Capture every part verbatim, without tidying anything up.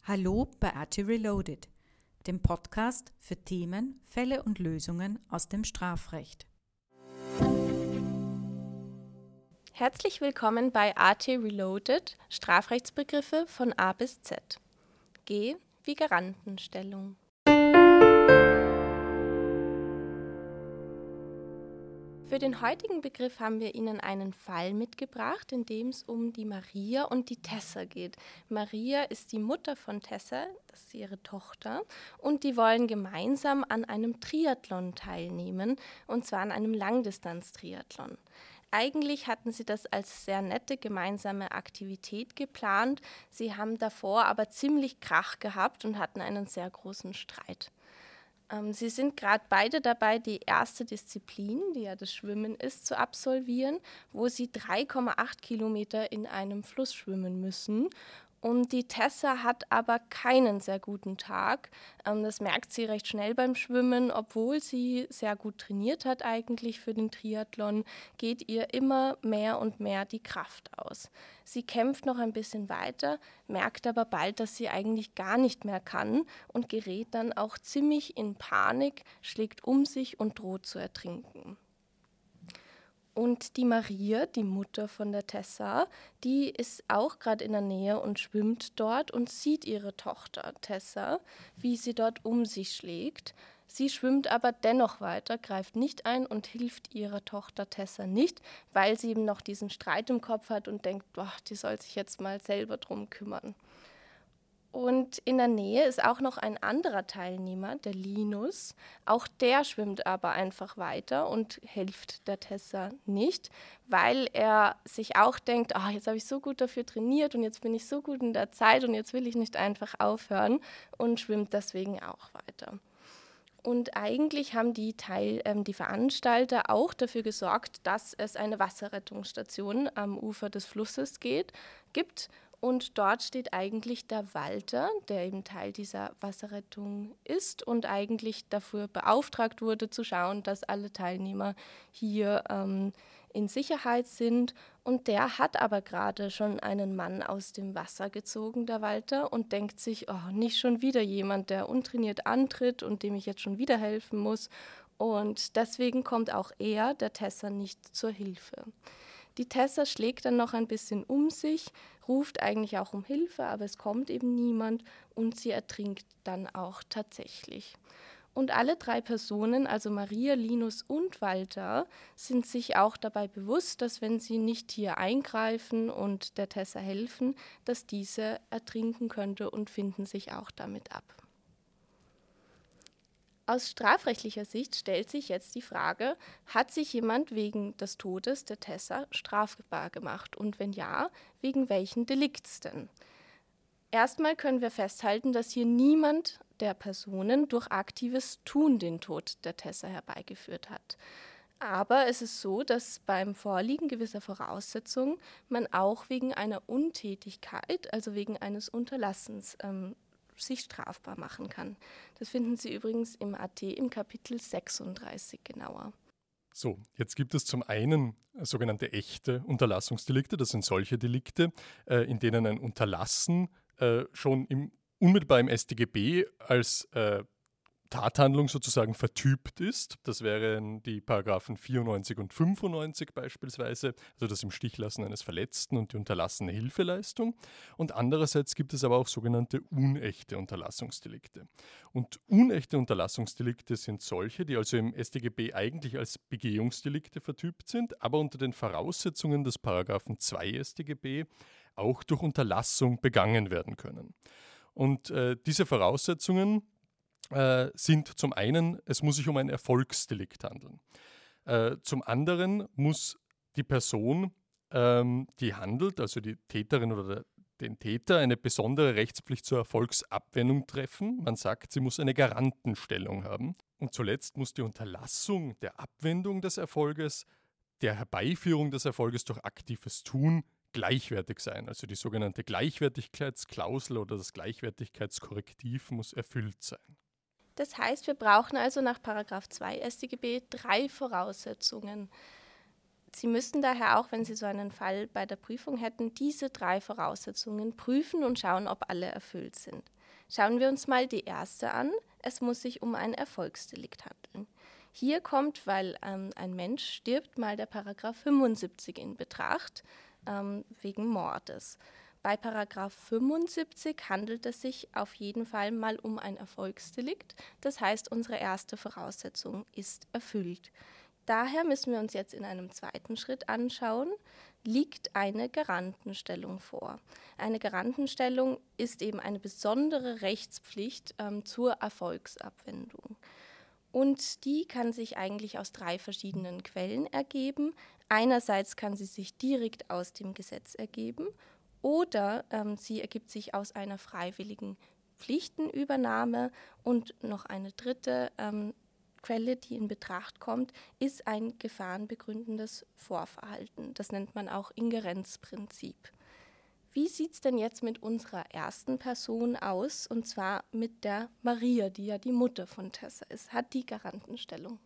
Hallo bei A T Reloaded, dem Podcast für Themen, Fälle und Lösungen aus dem Strafrecht. Herzlich willkommen bei A T Reloaded, Strafrechtsbegriffe von A bis Z. G wie Garantenstellung. Für den heutigen Begriff haben wir Ihnen einen Fall mitgebracht, in dem es um die Maria und die Tessa geht. Maria ist die Mutter von Tessa, das ist ihre Tochter, und die wollen gemeinsam an einem Triathlon teilnehmen, und zwar an einem Langdistanz-Triathlon. Eigentlich hatten sie das als sehr nette gemeinsame Aktivität geplant. Sie haben davor aber ziemlich Krach gehabt und hatten einen sehr großen Streit. Ähm, sie sind gerade beide dabei, die erste Disziplin, die ja das Schwimmen ist, zu absolvieren, wo sie drei Komma acht Kilometer in einem Fluss schwimmen müssen. Und die Tessa hat aber keinen sehr guten Tag. Ähm, das merkt sie recht schnell beim Schwimmen. Obwohl sie sehr gut trainiert hat eigentlich für den Triathlon, geht ihr immer mehr und mehr die Kraft aus. Sie kämpft noch ein bisschen weiter, merkt aber bald, dass sie eigentlich gar nicht mehr kann und gerät dann auch ziemlich in Panik, schlägt um sich und droht zu ertrinken. Und die Maria, die Mutter von der Tessa, die ist auch gerade in der Nähe und schwimmt dort und sieht ihre Tochter Tessa, wie sie dort um sich schlägt. Sie schwimmt aber dennoch weiter, greift nicht ein und hilft ihrer Tochter Tessa nicht, weil sie eben noch diesen Streit im Kopf hat und denkt, boah, die soll sich jetzt mal selber drum kümmern. Und in der Nähe ist auch noch ein anderer Teilnehmer, der Linus. Auch der schwimmt aber einfach weiter und hilft der Tessa nicht, weil er sich auch denkt, oh, jetzt habe ich so gut dafür trainiert und jetzt bin ich so gut in der Zeit und jetzt will ich nicht einfach aufhören, und schwimmt deswegen auch weiter. Und eigentlich haben die, Teil, ähm, die Veranstalter auch dafür gesorgt, dass es eine Wasserrettungsstation am Ufer des Flusses geht, gibt. Und dort steht eigentlich der Walter, der eben Teil dieser Wasserrettung ist und eigentlich dafür beauftragt wurde, zu schauen, dass alle Teilnehmer hier ähm, in Sicherheit sind. Und der hat aber gerade schon einen Mann aus dem Wasser gezogen, der Walter, und denkt sich, oh, nicht schon wieder jemand, der untrainiert antritt und dem ich jetzt schon wieder helfen muss. Und deswegen kommt auch er, der Tessa, nicht zur Hilfe. Die Tessa schlägt dann noch ein bisschen um sich, ruft eigentlich auch um Hilfe, aber es kommt eben niemand und sie ertrinkt dann auch tatsächlich. Und alle drei Personen, also Maria, Linus und Walter, sind sich auch dabei bewusst, dass wenn sie nicht hier eingreifen und der Tessa helfen, dass diese ertrinken könnte und finden sich auch damit ab. Aus strafrechtlicher Sicht stellt sich jetzt die Frage, hat sich jemand wegen des Todes der Tessa strafbar gemacht und wenn ja, wegen welchen Delikts denn? Erstmal können wir festhalten, dass hier niemand der Personen durch aktives Tun den Tod der Tessa herbeigeführt hat. Aber es ist so, dass beim Vorliegen gewisser Voraussetzungen man auch wegen einer Untätigkeit, also wegen eines Unterlassens, ähm, sich strafbar machen kann. Das finden Sie übrigens im A T im Kapitel sechsunddreißig genauer. So, jetzt gibt es zum einen sogenannte echte Unterlassungsdelikte. Das sind solche Delikte, äh, in denen ein Unterlassen äh, schon im, unmittelbar im S t G B als äh, Tathandlung sozusagen vertypt ist. Das wären die Paragraphen vierundneunzig und fünfundneunzig beispielsweise, also das im Stichlassen eines Verletzten und die unterlassene Hilfeleistung. Und andererseits gibt es aber auch sogenannte unechte Unterlassungsdelikte. Und unechte Unterlassungsdelikte sind solche, die also im S t G B eigentlich als Begehungsdelikte vertypt sind, aber unter den Voraussetzungen des Paragraphen zwei S t G B auch durch Unterlassung begangen werden können. Und äh, diese Voraussetzungen Äh, sind zum einen, es muss sich um ein Erfolgsdelikt handeln. Äh, zum anderen muss die Person, ähm, die handelt, also die Täterin oder der, den Täter, eine besondere Rechtspflicht zur Erfolgsabwendung treffen. Man sagt, sie muss eine Garantenstellung haben. Und zuletzt muss die Unterlassung der Abwendung des Erfolges, der Herbeiführung des Erfolges durch aktives Tun gleichwertig sein. Also die sogenannte Gleichwertigkeitsklausel oder das Gleichwertigkeitskorrektiv muss erfüllt sein. Das heißt, wir brauchen also nach Paragraph zwei S t G B drei Voraussetzungen. Sie müssten daher auch, wenn Sie so einen Fall bei der Prüfung hätten, diese drei Voraussetzungen prüfen und schauen, ob alle erfüllt sind. Schauen wir uns mal die erste an. Es muss sich um ein Erfolgsdelikt handeln. Hier kommt, weil ähm, ein Mensch stirbt, mal der Paragraph fünfundsiebzig in Betracht, ähm, wegen Mordes. Bei Paragraph fünfundsiebzig handelt es sich auf jeden Fall mal um ein Erfolgsdelikt. Das heißt, unsere erste Voraussetzung ist erfüllt. Daher müssen wir uns jetzt in einem zweiten Schritt anschauen, liegt eine Garantenstellung vor. Eine Garantenstellung ist eben eine besondere Rechtspflicht ähm, zur Erfolgsabwendung. Und die kann sich eigentlich aus drei verschiedenen Quellen ergeben. Einerseits kann sie sich direkt aus dem Gesetz ergeben oder ähm, sie ergibt sich aus einer freiwilligen Pflichtenübernahme. Und noch eine dritte ähm, Quelle, die in Betracht kommt, ist ein gefahrenbegründendes Vorverhalten. Das nennt man auch Ingerenzprinzip. Wie sieht es denn jetzt mit unserer ersten Person aus, und zwar mit der Maria, die ja die Mutter von Tessa ist? Hat die Garantenstellung?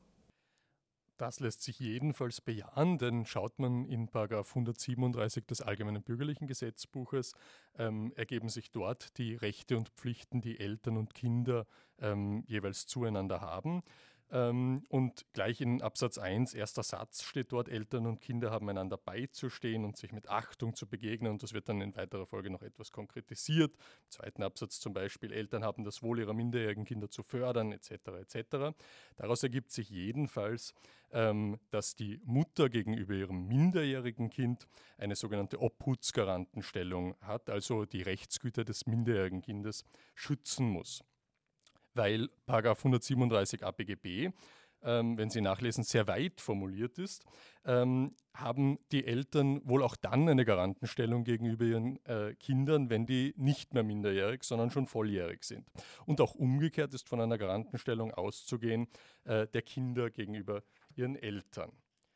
Das lässt sich jedenfalls bejahen, denn schaut man in Paragraph hundertsiebenunddreißig des Allgemeinen Bürgerlichen Gesetzbuches, ähm, ergeben sich dort die Rechte und Pflichten, die Eltern und Kinder ähm, jeweils zueinander haben. Ähm, und gleich in Absatz eins, erster Satz, steht dort, Eltern und Kinder haben einander beizustehen und sich mit Achtung zu begegnen. Und das wird dann in weiterer Folge noch etwas konkretisiert. Im zweiten Absatz zum Beispiel, Eltern haben das Wohl ihrer minderjährigen Kinder zu fördern, et cetera et cetera. Daraus ergibt sich jedenfalls, ähm, dass die Mutter gegenüber ihrem minderjährigen Kind eine sogenannte Obhutsgarantenstellung hat, also die Rechtsgüter des minderjährigen Kindes schützen muss. Weil Paragraph hundertsiebenunddreißig A B G B, ähm, wenn Sie nachlesen, sehr weit formuliert ist, ähm, haben die Eltern wohl auch dann eine Garantenstellung gegenüber ihren äh, Kindern, wenn die nicht mehr minderjährig, sondern schon volljährig sind. Und auch umgekehrt ist von einer Garantenstellung auszugehen äh, der Kinder gegenüber ihren Eltern.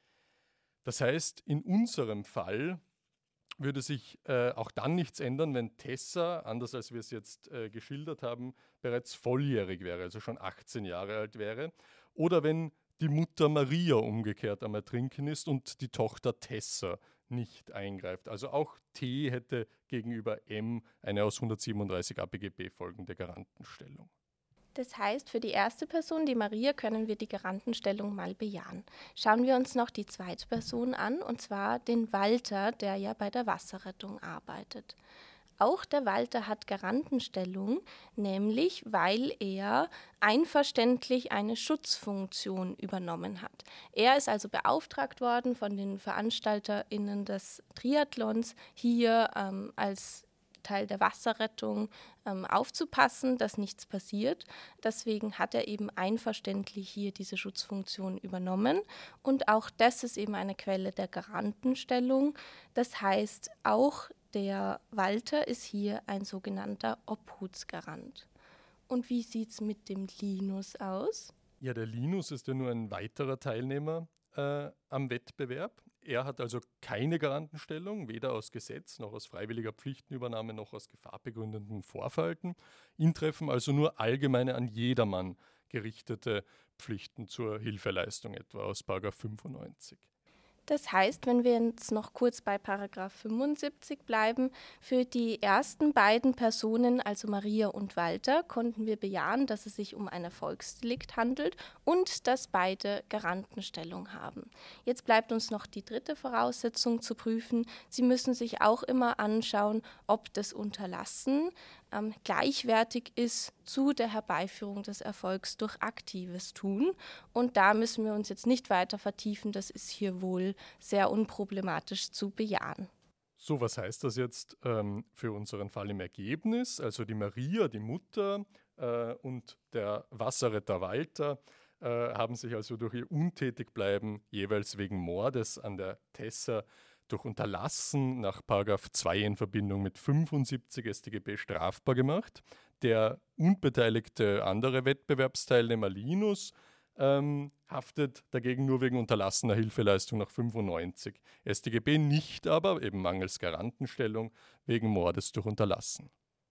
Das heißt, in unserem Fall würde sich äh, auch dann nichts ändern, wenn Tessa, anders als wir es jetzt äh, geschildert haben, bereits volljährig wäre, also schon achtzehn Jahre alt wäre. Oder wenn die Mutter Maria umgekehrt am Ertrinken ist und die Tochter Tessa nicht eingreift. Also auch T hätte gegenüber M eine aus hundertsiebenunddreißig A B G B folgende Garantenstellung. Das heißt, für die erste Person, die Maria, können wir die Garantenstellung mal bejahen. Schauen wir uns noch die zweite Person an, und zwar den Walter, der ja bei der Wasserrettung arbeitet. Auch der Walter hat Garantenstellung, nämlich weil er einverständlich eine Schutzfunktion übernommen hat. Er ist also beauftragt worden von den VeranstalterInnen des Triathlons, hier ähm, als Teil der Wasserrettung ähm, aufzupassen, dass nichts passiert. Deswegen hat er eben einverständlich hier diese Schutzfunktion übernommen. Und auch das ist eben eine Quelle der Garantenstellung. Das heißt, auch der Walter ist hier ein sogenannter Obhutsgarant. Und wie sieht es mit dem Linus aus? Ja, der Linus ist ja nur ein weiterer Teilnehmer äh, am Wettbewerb. Er hat also keine Garantenstellung, weder aus Gesetz noch aus freiwilliger Pflichtenübernahme noch aus gefahrbegründendem Vorverhalten. Ihn treffen also nur allgemeine an jedermann gerichtete Pflichten zur Hilfeleistung, etwa aus Paragraph fünfundneunzig. Das heißt, wenn wir jetzt noch kurz bei Paragraph fünfundsiebzig bleiben, für die ersten beiden Personen, also Maria und Walter, konnten wir bejahen, dass es sich um ein Erfolgsdelikt handelt und dass beide Garantenstellung haben. Jetzt bleibt uns noch die dritte Voraussetzung zu prüfen. Sie müssen sich auch immer anschauen, ob das Unterlassen ähm, gleichwertig ist zu der Herbeiführung des Erfolgs durch aktives Tun. Und da müssen wir uns jetzt nicht weiter vertiefen. Das ist hier wohl sehr unproblematisch zu bejahen. So, was heißt das jetzt ähm, für unseren Fall im Ergebnis? Also die Maria, die Mutter äh, und der Wasserretter Walter äh, haben sich also durch ihr Untätigbleiben jeweils wegen Mordes an der Tessa durch Unterlassen nach Paragraph zwei in Verbindung mit fünfundsiebzig S t G B strafbar gemacht. Der unbeteiligte andere Wettbewerbsteilnehmer Linus ähm, haftet dagegen nur wegen unterlassener Hilfeleistung nach fünfundneunzig S t G B, nicht aber, eben mangels Garantenstellung, wegen Mordes durch Unterlassen.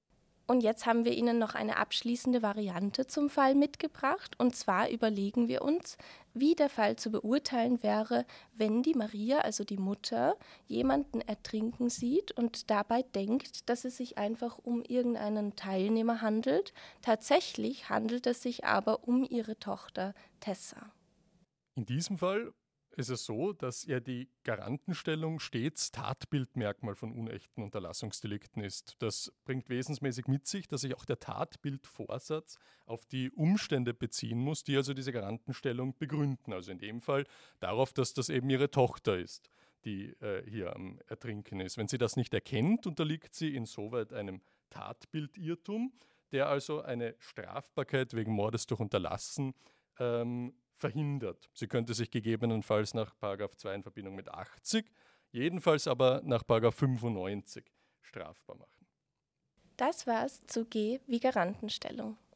Und jetzt haben wir Ihnen noch eine abschließende Variante zum Fall mitgebracht. Und zwar überlegen wir uns, wie der Fall zu beurteilen wäre, wenn die Maria, also die Mutter, jemanden ertrinken sieht und dabei denkt, dass es sich einfach um irgendeinen Teilnehmer handelt. Tatsächlich handelt es sich aber um ihre Tochter Tessa. In diesem Fall ist es so, dass ja die Garantenstellung stets Tatbildmerkmal von unechten Unterlassungsdelikten ist. Das bringt wesensmäßig mit sich, dass sich auch der Tatbildvorsatz auf die Umstände beziehen muss, die also diese Garantenstellung begründen. Also in dem Fall darauf, dass das eben ihre Tochter ist, die äh, hier am Ertrinken ist. Wenn sie das nicht erkennt, unterliegt sie insoweit einem Tatbildirrtum, der also eine Strafbarkeit wegen Mordes durch Unterlassen ähm, verhindert. Sie könnte sich gegebenenfalls nach Paragraph zwei in Verbindung mit achtzig, jedenfalls aber nach Paragraph fünfundneunzig strafbar machen. Das war's zu G wie Garantenstellung.